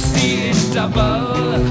see it double.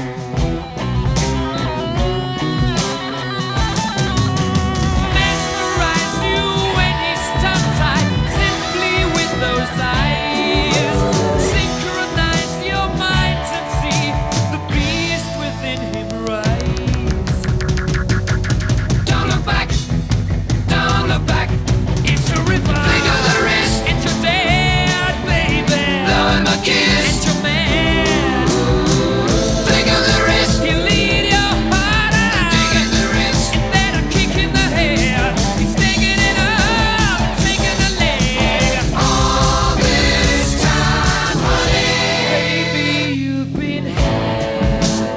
Mesmerize you when he's tongue-tied, simply with those eyes. Synchronize your minds and see the beast within him rise. Don't look back, don't look back. It's a river. Think of the risk. It's your dad, baby. Blow him a kiss. It's your man. Think of the risk. He'll lead your heart out. Taking the risk. Instead of kicking the head, he's taking it up, taking the leg. All this time, honey. Baby, you've been had.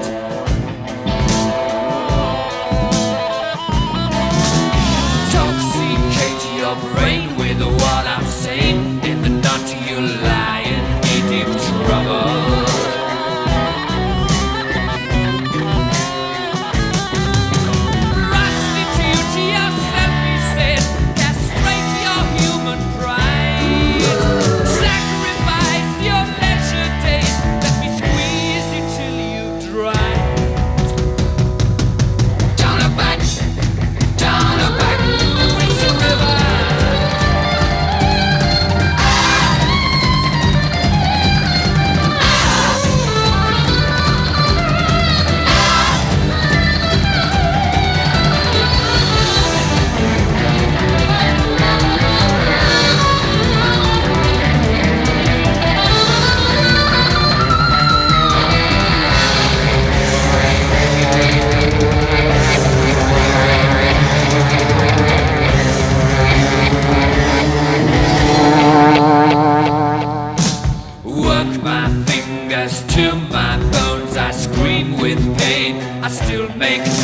Intoxicate your brain with what I'm saying. In the knot you lie in deep trouble. Prostitute yourself, he said. Castrate your human pride. Sacrifice your leisure days. Let me squeeze you till you dry. Don't look back. Don't look back. It's a river. Work my fingers to my bones. I scream with pain. I still make